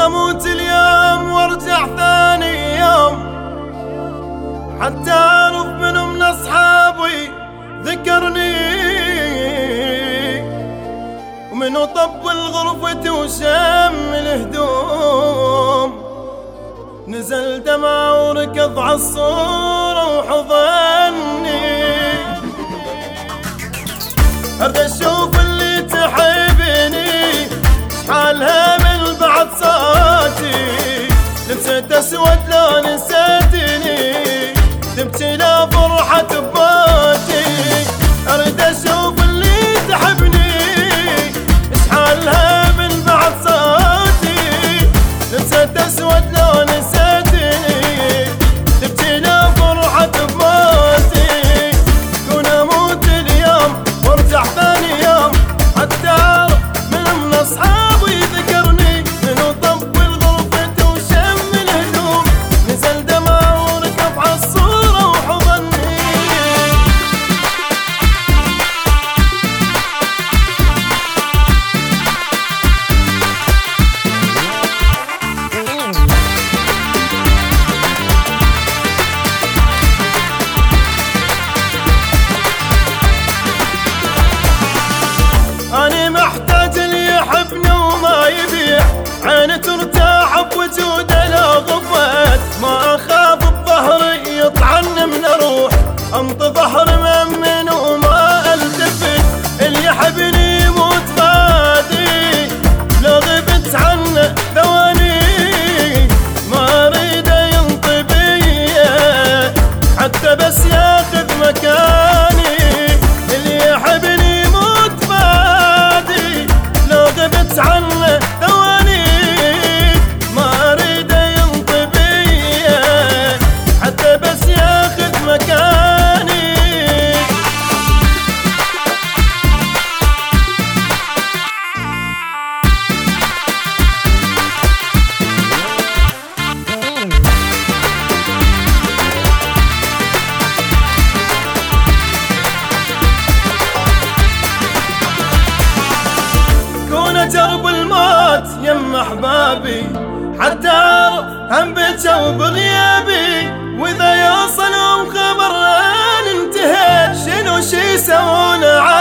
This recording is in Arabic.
اموت اليوم وارجع ثاني يوم، حتى اعرف منو من اصحابي ذكرني، ومنو طب الغرفة وشم الهدوم. نزل دمع وركض عالصورة وحضني، ارد اشوف اللي تحبني حالها من بعد صوتي. لبست اسود لو نسيتني، تبكي لا فرحة بموتي. ارد اشوف اللي تحبني حالها من بعد صوتي. لبست اسود لو نسيتني، تبكي لا فرحة بموتي. كون اموت اليوم وارجع ثاني يوم، حتى اعرف من اصحابي ذكرني، منو طب الغرفة وشم الهدوم. نزل دمع وركض عالصورة وحضني. أنا محتاج اللي يحبني وما يبيع، عيني ترتاح بوجوده لو غفت. ما أخاف بظهري يطعن من أروح، أمط ظهر مأمن وما ألتفت. اللي يحبني يموت فادي، لو غبت عنه ثواني ما أريده ينطي بيا، حتى بس ياخذ مكاني. اللي يحبني يموت فادي، لو غبت عنه ثواني ما أريده ينطي بيا، حتى بس ياخذ مكاني. جرب الموت يم احبابي، حتى اعرف هم بجا وبغيابي. واذا يوصلهم خبر ان انتهيت، شنو شي يسوون